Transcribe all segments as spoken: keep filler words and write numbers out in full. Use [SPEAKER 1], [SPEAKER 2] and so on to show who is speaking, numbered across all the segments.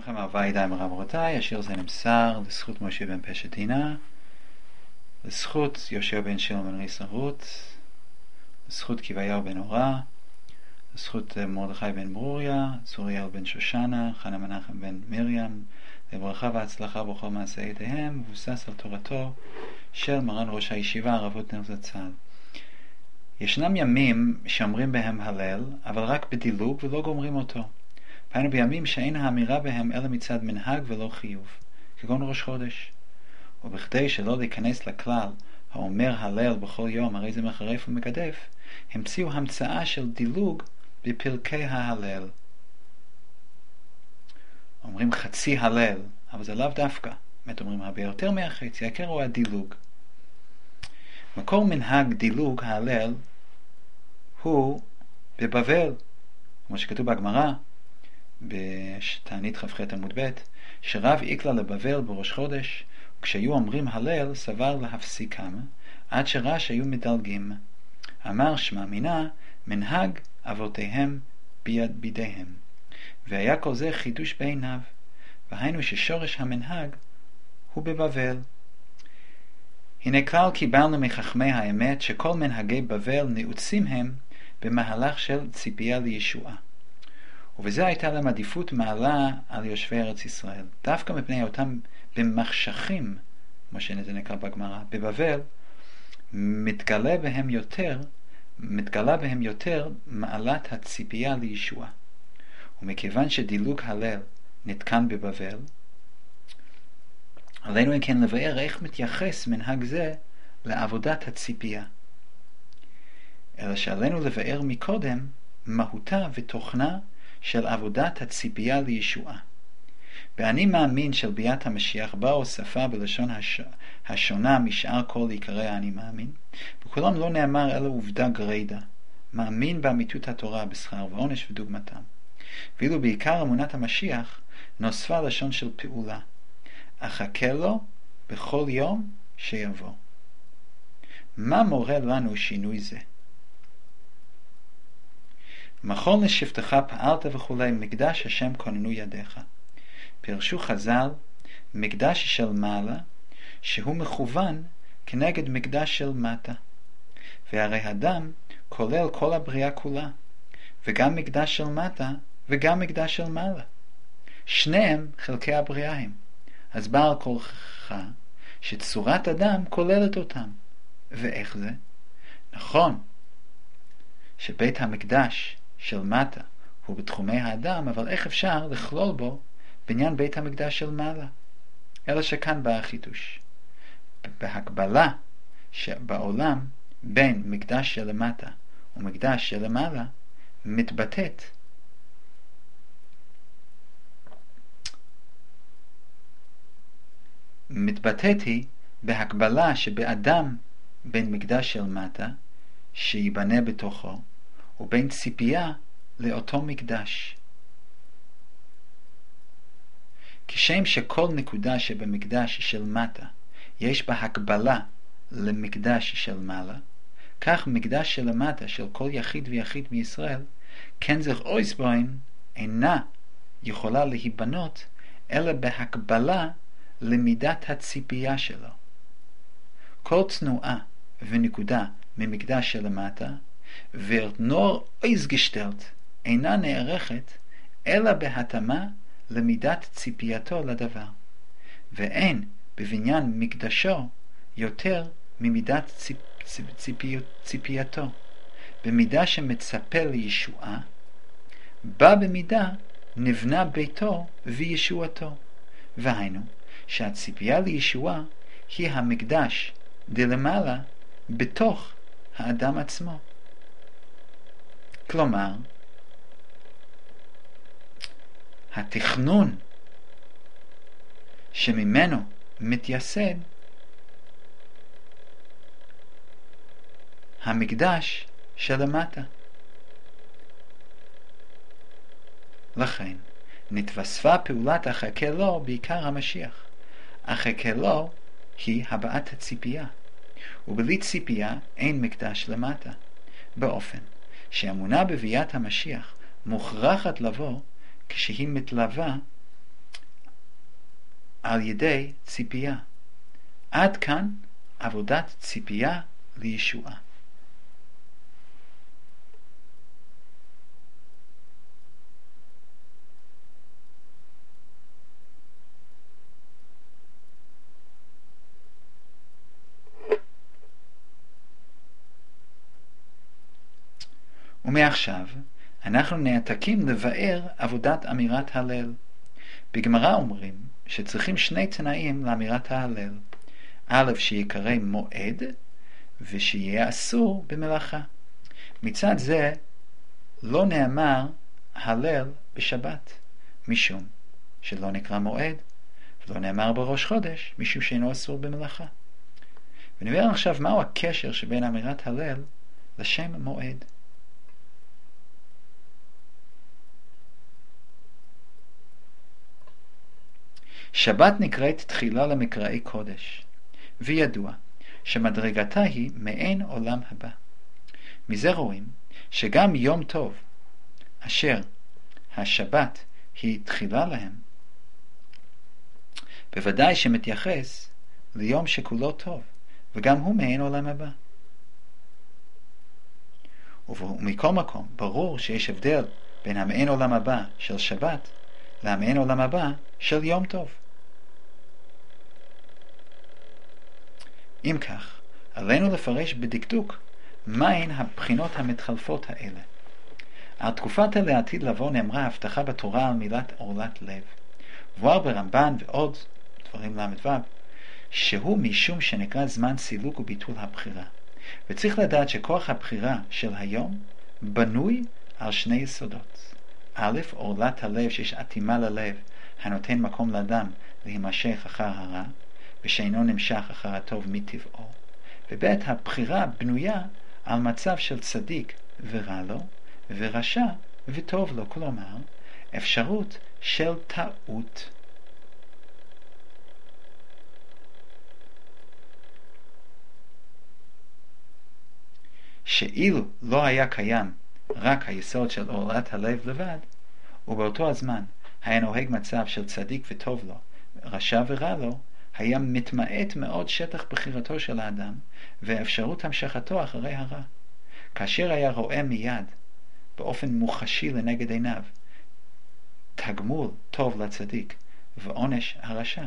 [SPEAKER 1] לכם אהבה ידיים רבותיי, השיר זה נמסר לזכות משה בן פשט דינה, לזכות יהושע בן שלום בן ריסה רות, לזכות כיוויהו בן אורה, לזכות מרדכי בן ברוריה, צוריאל בן שושנה, חנה מנחם בן מרים, לברכה והצלחה בכל מעשה ידיהם, מבוסס על תורתו של מרן ראש הישיבה הרב עותניאל זצ"ל. ישנם ימים שאומרים בהם הלל, אבל רק בדילוג ולא גומרים אותו. היינו בימים שאין האמירה בהם אלא מצד מנהג ולא חיוב, כגון ראש חודש. ובכדי שלא להיכנס לכלל האומר הלל בכל יום, הרי זה מחרף ומגדף, המציאו המצאה של דילוג בפרקי ההלל. אומרים חצי הלל, אבל זה לאו דווקא. באמת אומרים הרבה יותר מהחצי, העיקר הוא הדילוג. מקור מנהג דילוג ההלל הוא בבבל, כמו שכתוב בגמרא, בתענית כ"ח עמוד ב', שרב איקלה לבבל בראש חודש, וכשהיו אומרים הלל סבר להפסיקם, עד שראה שהיו מדלגים. אמר שמע מינה, מנהג אבותיהם ביד בידיהם. והיה כל זה חידוש בעיניו, והיינו ששורש המנהג הוא בבבל. הנה כלל קיבלנו מחכמי האמת שכל מנהגי בבל נעוצים הם במהלך של ציפייה לישועה. ובזה הייתה להם עדיפות מעלה על יושבי ארץ ישראל. דווקא מפני אותם במחשכים, כמו שזה נקרא בגמרא, בבבל, מתגלה בהם יותר, מתגלה בהם יותר מעלת הציפייה לישועה. ומכיוון שדילוג הלל נתקן בבבל, עלינו אם כן לבאר איך מתייחס מנהג זה לעבודת הציפייה. אלא שעלינו לבאר מקודם מהותה ותוכנה של עבודת הציפייה לישועה. באני מאמין של ביאת המשיח באה הוספה בלשון הש... השונה משאר כל עיקרי האני מאמין, וכולם לא נאמר אלא עובדה גרידא, מאמין באמיתות התורה בשכר ועונש ודוגמתם. ואילו בעיקר אמונת המשיח נוספה לשון של פעולה, אחכה לו בכל יום שיבוא. מה מורה לנו שינוי זה? מכון לשבתך פעלת וכולי, מקדש השם כוננו ידיך. פירשו חז"ל, מקדש של מעלה, שהוא מכוון כנגד מקדש של מטה. והרי הדם כולל כל הבריאה כולה, וגם מקדש של מטה וגם מקדש של מעלה. שניהם חלקי הבריאה הם. אז בא על כורך שצורת אדם כוללת אותם. ואיך זה? נכון שבית המקדש של מטה הוא בתחומי האדם, אבל איך אפשר לכלול בו בניין בית המקדש של מעלה? אלא שכאן בא החידוש. בהקבלה שבעולם בין מקדש של מטה ומקדש של מעלה מתבטאת מתבטאת היא בהקבלה שבאדם בין מקדש של מטה שיבנה בתוכו ובין ציפייה לאותו מקדש. כשם שכל נקודה שבמקדש של מטה יש בה הקבלה למקדש של מעלה, כך מקדש של מטה של כל יחיד ויחיד מישראל, כן זך אויסבוין אינה יכולה להיבנות אלא בהקבלה למידת הציפייה שלו. כל תנועה ונקודה ממקדש של מטה ורנור איזגשטלט אינה נערכת אלא בהתאמה למידת ציפייתו לדבר, ואין בבניין מקדשו יותר ממידת ציפ, ציפ, ציפי, ציפייתו. במידה שמצפה לישועה, בה במידה נבנה ביתו וישועתו. והיינו שהציפייה לישועה היא המקדש דלמעלה בתוך האדם עצמו. כלומר, התכנון שממנו מתייסד המקדש שלמטה. לכן נתווספה פעולת אחכה לו בעיקר המשיח. אחכה לו היא הבעת הציפייה, ובלי ציפייה אין מקדש למטה, באופן שאמונה בביאת המשיח מוכרחת לבוא כשהיא מתלווה על ידי ציפייה. עד כאן עבודת ציפייה לישועה. ומעכשיו אנחנו נעתקים לבאר עבודת אמירת הלל. בגמרא אומרים שצריכים שני תנאים לאמירת ההלל. א', שיקרא מועד, ושיהיה אסור במלאכה. מצד זה לא נאמר הלל בשבת, משום שלא נקרא מועד, ולא נאמר בראש חודש, משום שאינו אסור במלאכה. ונבהר עכשיו מהו הקשר שבין אמירת הלל לשם מועד. שבת נקראת תחילה למקראי קודש, וידוע שמדרגתה היא מעין עולם הבא. מזה רואים שגם יום טוב, אשר השבת היא תחילה להם, בוודאי שמתייחס ליום שכולו טוב, וגם הוא מעין עולם הבא. ומכל מקום ברור שיש הבדל בין המעין עולם הבא של שבת למעין עולם הבא של יום טוב. אם כך, עלינו לפרש בדקדוק מהן הבחינות המתחלפות האלה. על תקופת העתיד לבוא נאמרה הבטחה בתורה על מילת עורלת לב. מבואר ברמב"ן ועוד דברים למ"ו, שהוא משום שנקרא זמן סילוק וביטול הבחירה. וצריך לדעת שכוח הבחירה של היום בנוי על שני יסודות. א', עורלת הלב, שיש אטימה ללב הנותן מקום לאדם להימשך אחר הרע, ושאינו נמשך אחר הטוב מטבעו. וב', הבחירה בנויה על מצב של צדיק ורע לו, ורשע וטוב לו, כלומר אפשרות של טעות. שאילו לא היה קיים רק היסוד של עורלת הלב לבד, ובאותו הזמן היה נוהג מצב של צדיק וטוב לו, רשע ורע לו, היה מתמעט מאוד שטח בחירתו של האדם ואפשרות המשכתו אחרי הרע. כאשר היה רואה מיד באופן מוחשי לנגד עיניו תגמול טוב לצדיק ועונש הרשע.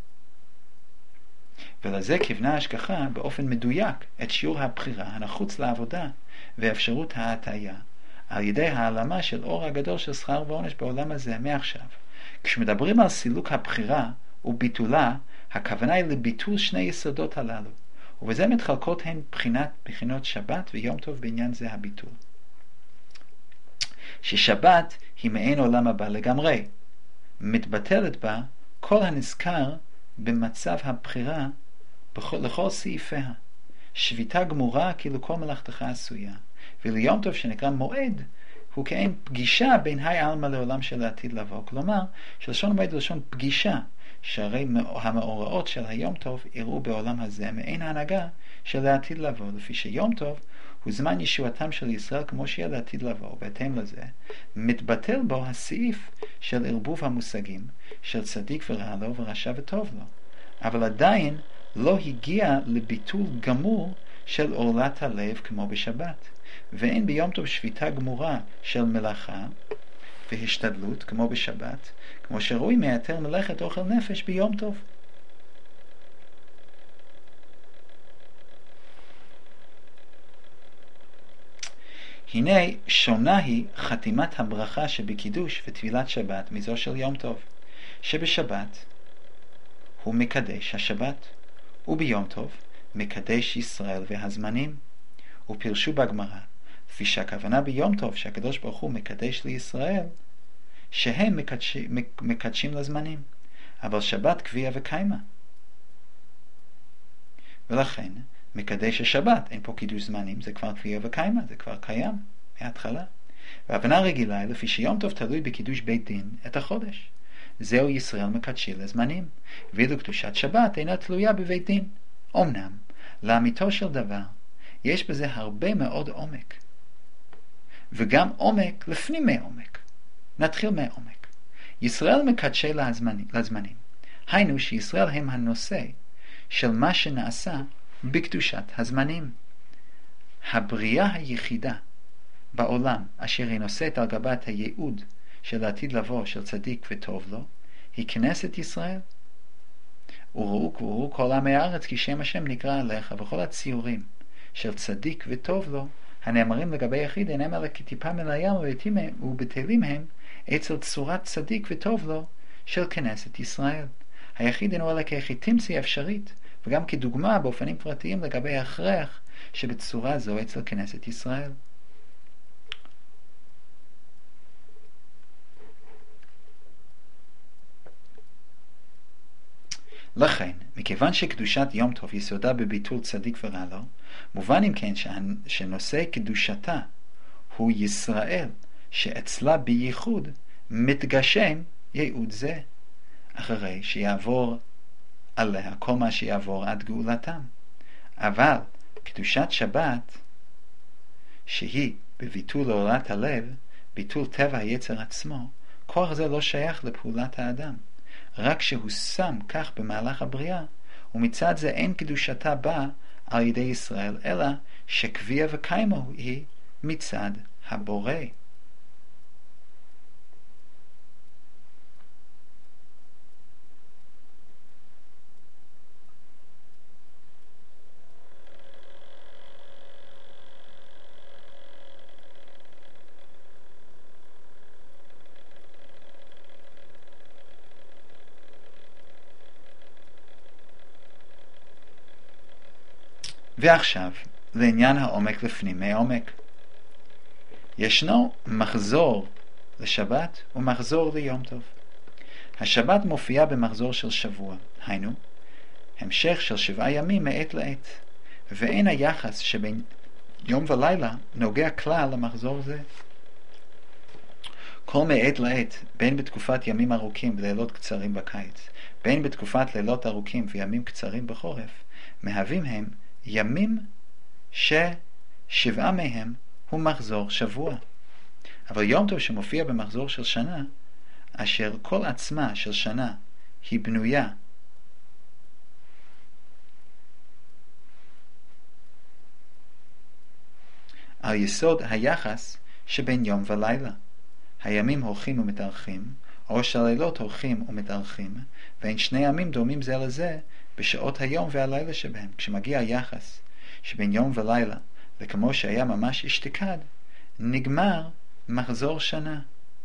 [SPEAKER 1] ולזה כיוונה ההשגחה באופן מדויק את שיעור הבחירה הנחוץ לעבודה ואפשרות ההטעיה על ידי העלמה של אור הגדול של שכר ועונש בעולם הזה מעכשיו. כשמדברים על סילוק הבחירה וביטולה, הכוונה היא לביטול שני יסודות הללו, ובזה מתחלקות הן בחינת בחינות שבת ויום טוב בעניין זה הביטול. ששבת היא מעין עולם הבא לגמרי, מתבטלת בה כל הנזכר במצב הבחירה בכל, לכל סעיפיה. שביתה גמורה כאילו כל מלאכתך עשויה, וליום טוב שנקרא מועד הוא כאין פגישה בין היי אלמה לעולם של העתיד לבוא. כלומר, שלשון מועד הוא לשון פגישה, שהרי המאורעות של היום טוב יראו בעולם הזה מעין ההנהגה של העתיד לבוא, לפי שיום טוב הוא זמן ישועתם של ישראל כמו שיהיה לעתיד לבוא, ובהתאם לזה מתבטל בו הסעיף של ערבוב המושגים של צדיק ורע לו ורשע וטוב לו, אבל עדיין לא הגיע לביטול גמור של עורלת הלב כמו בשבת, ואין ביום טוב שביתה גמורה של מלאכה והשתדלות כמו בשבת, כמו שראוי מייתר מלאכת אוכל נפש ביום טוב. הנה שונה היא חתימת הברכה שבקידוש וטבילת שבת מזו של יום טוב, שבשבת הוא מקדש השבת, וביום טוב מקדש ישראל והזמנים. ופרשו בגמרא, לפי שהכוונה ביום טוב שהקדוש ברוך הוא מקדש לישראל, שהם מקדשים, מקדשים לזמנים, אבל שבת קביעה וקיימה. ולכן מקדש השבת, אין פה קידוש זמנים, זה כבר קביעה וקיימה, זה כבר קיים מההתחלה. והבנה רגילה היא לפי שיום טוב תלוי בקידוש בית דין את החודש. זהו ישראל מקדשי לזמנים, ואילו קדושת שבת אינה תלויה בבית דין. אמנם, לאמיתו של דבר, יש בזה הרבה מאוד עומק. וגם עומק לפנים מעומק. נתחיל מעומק. ישראל מקדשי לזמנים. לזמנים. היינו שישראל הם הנושא של מה שנעשה בקדושת הזמנים. הבריאה היחידה בעולם אשר היא נושאת על גבת הייעוד של העתיד לבוא של צדיק וטוב לו, היא כנסת ישראל. וראו, וראו כל עמי הארץ כי שם השם נקרא עליך, וכל הציורים של צדיק וטוב לו הנאמרים לגבי יחיד אינם אלא כטיפה מן הים ובטלים הם אצל צורת צדיק וטוב לו של כנסת ישראל. היחיד אינו אלא כחיתימציה אפשרית, וגם כדוגמה באופנים פרטיים לגבי ההכרח שבצורה זו אצל כנסת ישראל. לכן, מכיוון שקדושת יום טוב יסודה בביטול צדיק ורע לו, מובן אם כן שנושא קדושתה הוא ישראל, שאצלה בייחוד מתגשם ייעוד זה, אחרי שיעבור עליה כל מה שיעבור עד גאולתם. אבל קדושת שבת, שהיא בביטול לעולת הלב, ביטול טבע היצר עצמו, כוח זה לא שייך לפעולת האדם, רק שהוא שם כך במהלך הבריאה, ומצד זה אין קדושתה באה על ידי ישראל, אלא שקביע וקיימו היא מצד הבורא. ועכשיו, לעניין העומק לפנימי העומק. ישנו מחזור לשבת ומחזור ליום טוב. השבת מופיעה במחזור של שבוע, היינו, המשך של שבעה ימים מעת לעת, ואין היחס שבין יום ולילה נוגע כלל למחזור זה. כל מעת לעת, בין בתקופת ימים ארוכים ולילות קצרים בקיץ, בין בתקופת לילות ארוכים וימים קצרים בחורף, מהווים הם ימים ששבעה מהם הוא מחזור שבוע. אבל יום טוב שמופיע במחזור של שנה, אשר כל עצמה של שנה היא בנויה על יסוד היחס שבין יום ולילה. הימים הולכים ומתארכים, או שהלילות הולכים ומתארכים, ואין שני ימים דומים זה לזה בשעות היום והלילה שבהם. כשמגיע היחס שבין יום ולילה, וכמו שהיה ממש אשתקד, נגמר מחזור שנה.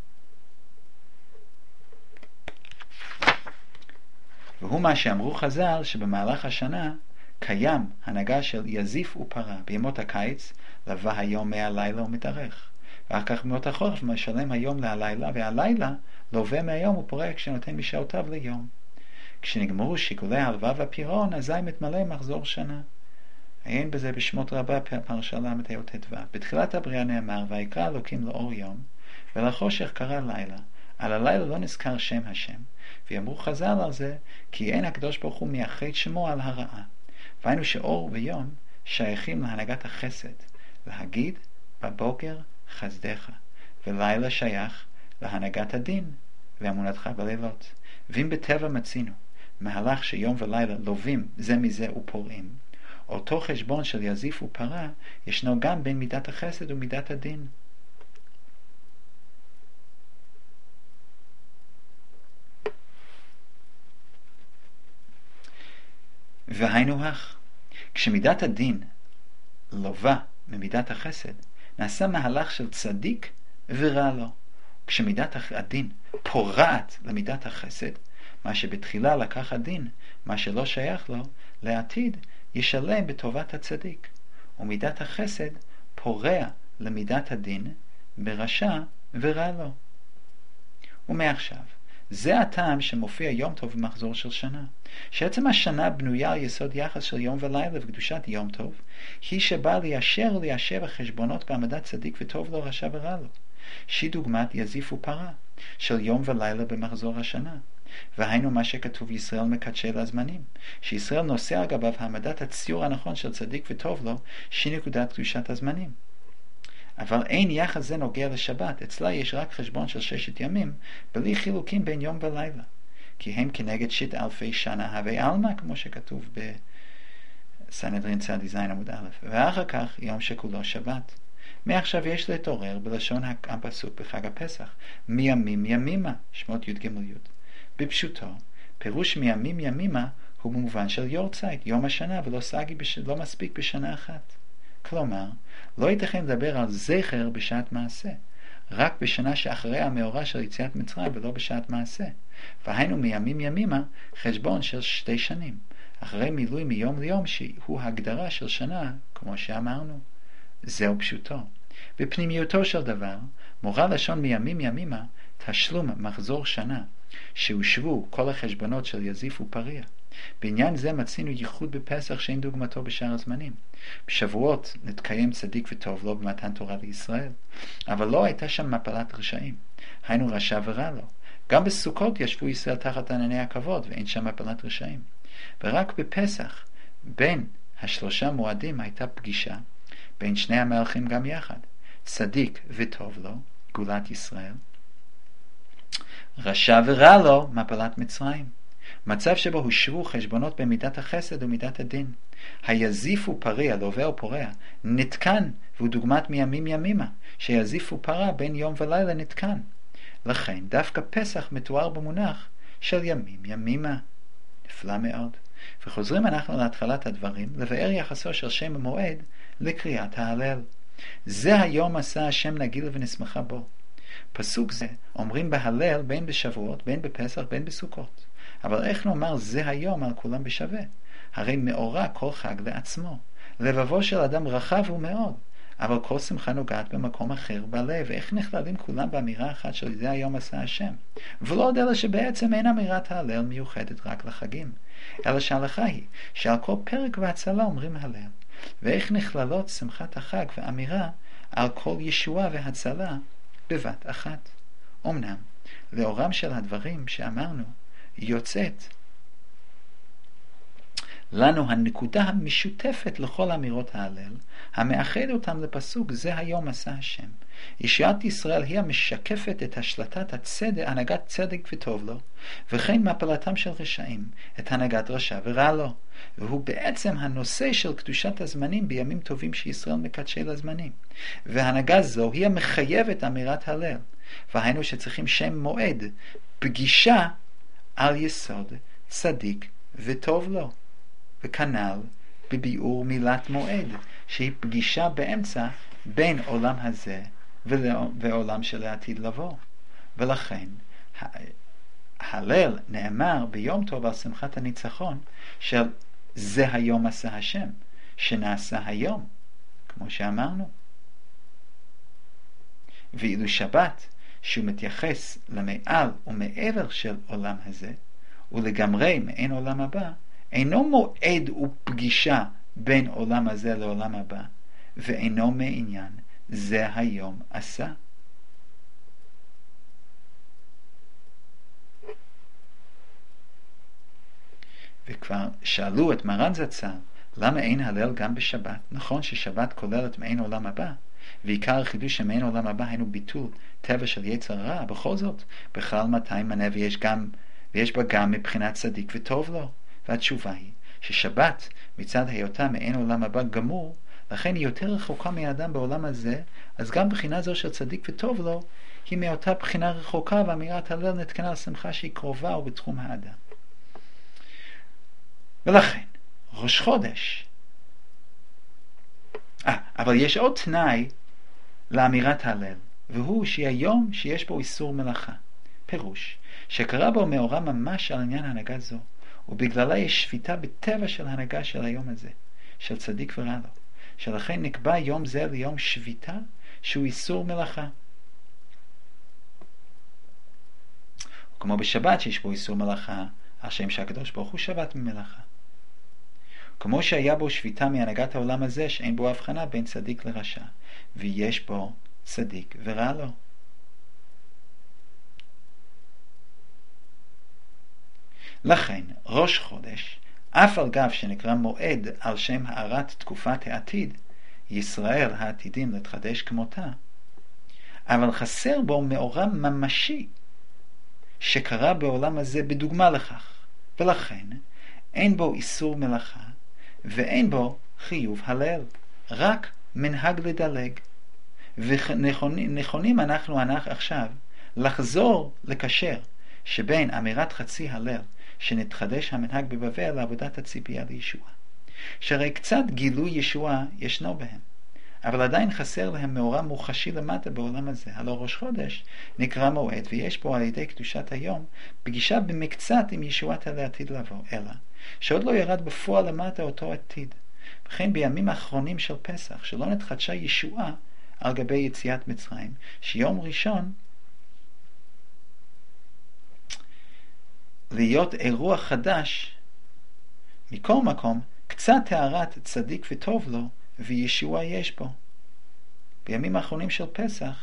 [SPEAKER 1] והוא מה שאמרו חז"ל, שבמהלך השנה קיים הנהגה של יזיף ופרה. בימות הקיץ לבא היום מהלילה ומתארך, ואחר כך בימות החורף משלם היום להלילה, והלילה לווה מהיום ופורק כשנותן משעותיו ליום. כשנגמרו שיקולי ההלוואה והפירעון, אזי מתמלא מחזור שנה. עיין בזה בשמות רבה פרשה ל"ט. בתחילת הבריאה נאמר, ויקרא אלוקים לאור יום, ולחושך קרא לילה. על הלילה לא נזכר שם השם, ויאמרו חז"ל על זה, כי אין הקדוש ברוך הוא מייחד שמו על הרעה. והיינו שאור ויום שייכים להנהגת החסד, להגיד בבוקר חסדך, ולילה שייך להנהגת הדין ואמונתך בלילות. ואם בטבע מצינו מהלך שיום ולילה לובים זה מזה ופורעים, אותו חשבון של יזיף ופרה ישנו גם בין מידת החסד ומידת הדין. והיינו הך, כשמידת הדין לובה ממידת החסד, נעשה מהלך של צדיק ורע לו. כשמידת הדין פורעת למידת החסד, מה שבתחילה לקח הדין, מה שלא שייך לו, לעתיד ישלם בטובת הצדיק. ומידת החסד פורע למידת הדין ברשע ורע לו. ומעכשיו, זה הטעם שמופיע יום טוב במחזור של שנה. שעצם השנה בנויה על יסוד יחס של יום ולילה, וקדושת יום טוב היא שבאה ליישר וליישב החשבונות בעמדת צדיק וטוב לו, רשע ורע לו, שהיא דוגמת יזיף ופרה של יום ולילה במחזור השנה. והיינו מה שכתוב ישראל מקדשי לזמנים, שישראל נושא על גביו העמדת הציור הנכון של צדיק וטוב לו, שהיא נקודת קדושת הזמנים. אבל אין יחס זה נוגע לשבת, אצלה יש רק חשבון של ששת ימים, בלי חילוקים בין יום ולילה. כי הם כנגד שית אלפי שנה הווי עלמא, כמו שכתוב בסנהדרין צד זין עמוד א', ואחר כך יום שכולו שבת. מעכשיו יש להתעורר בלשון הפסוק בחג הפסח, מימים ימימה, שמות י' ג' י'. בפשוטו, פירוש מימים ימימה הוא במובן של יורצייט, יום השנה, ולא סגי בש... לא מספיק בשנה אחת. כלומר, לא ייתכן לדבר על זכר בשעת מעשה, רק בשנה שאחרי המאורע של יציאת מצרים ולא בשעת מעשה. והיינו מימים ימימה חשבון של שתי שנים, אחרי מילוי מיום ליום שהוא הגדרה של שנה, כמו שאמרנו. זהו פשוטו. בפנימיותו של דבר, מורה לשון מימים ימימה תשלום מחזור שנה, שהושבו כל החשבונות של יזיף ופריה. בעניין זה מצינו ייחוד בפסח שאין דוגמתו בשאר הזמנים. בשבועות נתקיים צדיק וטוב לו במתן תורה לישראל, אבל לא הייתה שם מפלת רשעים, היינו רשע ורע לו. גם בסוכות ישבו ישראל תחת ענני הכבוד ואין שם מפלת רשעים. ורק בפסח בין השלושה מועדים הייתה פגישה בין שני המלכים גם יחד, צדיק וטוב לו, גאולת ישראל, רשע ורע לו, מפלת מצרים. מצב שבו הושבו חשבונות במידת החסד ומידת הדין. היזיף ופריה, לווה ופורע, נתקן, והוא דוגמת מימים ימימה, שיזיף ופרה בין יום ולילה נתקן. לכן דווקא פסח מתואר במונח של ימים ימימה. נפלא מאוד. וחוזרים אנחנו להתחלת הדברים, לבאר יחסו של שם המועד לקריאת ההלל. זה היום עשה השם נגילה ונשמחה בו. פסוק זה אומרים בהלל בין בשבועות, בין בפסח, בין בסוכות. אבל איך נאמר זה היום על כולם בשווה? הרי מאורע כל חג לעצמו. לבבו של אדם רחב הוא מאוד, אבל כל שמחה נוגעת במקום אחר בלב, ואיך נכללים כולם באמירה אחת של זה היום עשה השם? ולא עוד אלא שבעצם אין אמירת ההלל מיוחדת רק לחגים, אלא שההלכה היא שעל כל פרק והצלה אומרים הלל, ואיך נכללות שמחת החג ואמירה על כל ישועה והצלה בבת אחת. אמנם, לאורם של הדברים שאמרנו, יוצאת לנו הנקודה המשותפת לכל אמירות ההלל, המאחד אותם לפסוק זה היום עשה השם. ישועת ישראל היא המשקפת את השלטת הצדק, הנהגת צדק וטוב לו, וכן מפלתם של רשעים, את הנהגת רשע ורע לו, והוא בעצם הנושא של קדושת הזמנים בימים טובים שישראל מקדשי לזמנים. והנהגה זו היא המחייבת אמירת הלל, והיינו שצריכים שם מועד, פגישה על יסוד צדיק וטוב לו, וכנ"ל בביאור מילת מועד, שהיא פגישה באמצע בין עולם הזה ועולם של העתיד לבוא. ולכן הלל נאמר ביום טוב על שמחת הניצחון של זה היום עשה השם, שנעשה היום, כמו שאמרנו. ואילו שבת, שהוא מתייחס למעל ומעבר של עולם הזה, ולגמרי מעין עולם הבא, אינו מועד ופגישה בין עולם הזה לעולם הבא, ואינו מעניין זה היום עשה. וכבר שאלו את מרן זצ"ל, למה אין הלל גם בשבת? נכון ששבת כוללת מעין עולם הבא, ועיקר החידוש שמעין עולם הבא היינו ביטול טבע של יצר רע, בכל זאת, בכלל מתי מנה ויש, גם, ויש בה גם מבחינת צדיק וטוב לו. והתשובה היא ששבת מצד היותה מעין עולם הבא גמור, לכן היא יותר רחוקה מהאדם בעולם הזה, אז גם בחינה זו של צדיק וטוב לו, היא מאותה בחינה רחוקה, ואמירת הלל נתקנה על שמחה שהיא קרובה ובתחום האדם. ולכן, ראש חודש. אה, אבל יש עוד תנאי לאמירת הלל, והוא שהיום שיש בו איסור מלאכה. פירוש, שקרה בו מאורע ממש על עניין הנהגה זו, ובגללה יש שביתה בטבע של הנהגה של היום הזה, של צדיק ורע לו, שלכן נקבע יום זה ליום שביתה שהוא איסור מלאכה. כמו בשבת שיש בו איסור מלאכה, על שם שהקדוש ברוך הוא שבת ממלאכה. כמו שהיה בו שביתה מהנהגת העולם הזה, שאין בו הבחנה בין צדיק לרשע, ויש בו צדיק ורע לו. לכן, ראש חודש, אף על גב שנקרא מועד על שם הארת תקופת העתיד, ישראל העתידים להתחדש כמותה, אבל חסר בו מאורע ממשי, שקרה בעולם הזה בדוגמה לכך, ולכן אין בו איסור מלאכה, ואין בו חיוב הלל, רק מנהג לדלג. ונכונים אנחנו אנחנו עכשיו לחזור לקשר שבין אמירת חצי הלל שנתחדש המנהג בבבל לעבודת הציפייה לישוע. שהרי קצת גילוי ישוע ישנו בהם, אבל עדיין חסר להם מאורע מוחשי למטה בעולם הזה. הלא ראש חודש נקרא מועד, ויש בו על ידי קדושת היום פגישה במקצת עם ישועת העתיד לבוא, אלא שעוד לא ירד בפועל למטה אותו עתיד. וכן בימים האחרונים של פסח, שלא נתחדשה ישועה על גבי יציאת מצרים, שיום ראשון להיות אירוע חדש, מכל מקום קצת טהרת צדיק וטוב לו וישוע יש בו. בימים האחרונים של פסח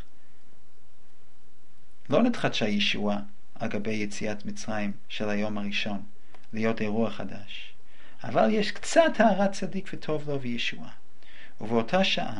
[SPEAKER 1] לא נתחדשה ישועה על גבי יציאת מצרים של היום הראשון להיות אירוע חדש, אבל יש קצת טהרת צדיק וטוב לו וישוע. ובאותה שעה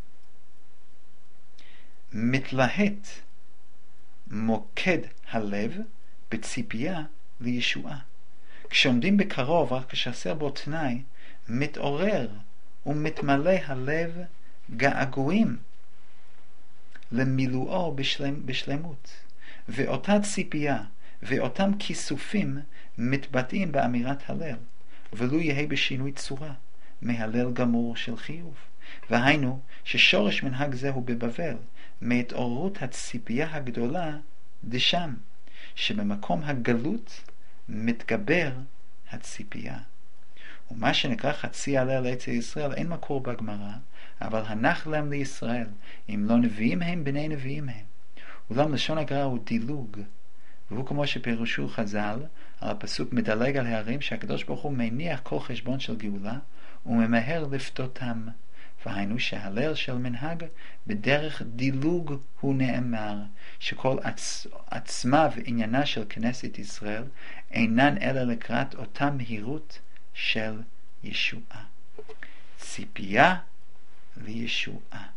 [SPEAKER 1] מתלהט מוקד הלב בציפייה לישועה. כשעומדים בקרוב, רק כשחסר בו תנאי, מתעורר ומתמלא הלב געגועים למילואו בשלמ, בשלמות. ואותה ציפייה ואותם כיסופים מתבטאים באמירת הלל, ולו יהיה בשינוי צורה מהלל גמור של חיוב. והיינו ששורש מנהג זה הוא בבבל, מהתעוררות הציפייה הגדולה דשם, שבמקום הגלות מתגבר הציפייה. ומה שנקרא חצי הלל אצל ישראל אין מקור בגמרא, אבל הנח להם לישראל, אם לא נביאים הם בני נביאים הם. אולם לשון הגר"א הוא דילוג, והוא כמו שפירשו חז"ל על הפסוק מדלג על הערים, שהקדוש ברוך הוא מניח כל חשבון של גאולה וממהר לפתותם. והיינו שהלל של מנהג בדרך דילוג הוא נאמר, שכל עצ... עצמה ועניינה של כנסת ישראל אינן אלא לקראת אותה מהירות של ישועה. ציפייה לישועה.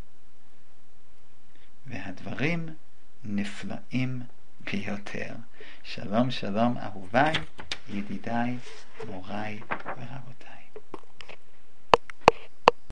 [SPEAKER 1] והדברים נפלאים ביותר. שלום שלום אהוביי, ידידיי, מוריי ורבותיי.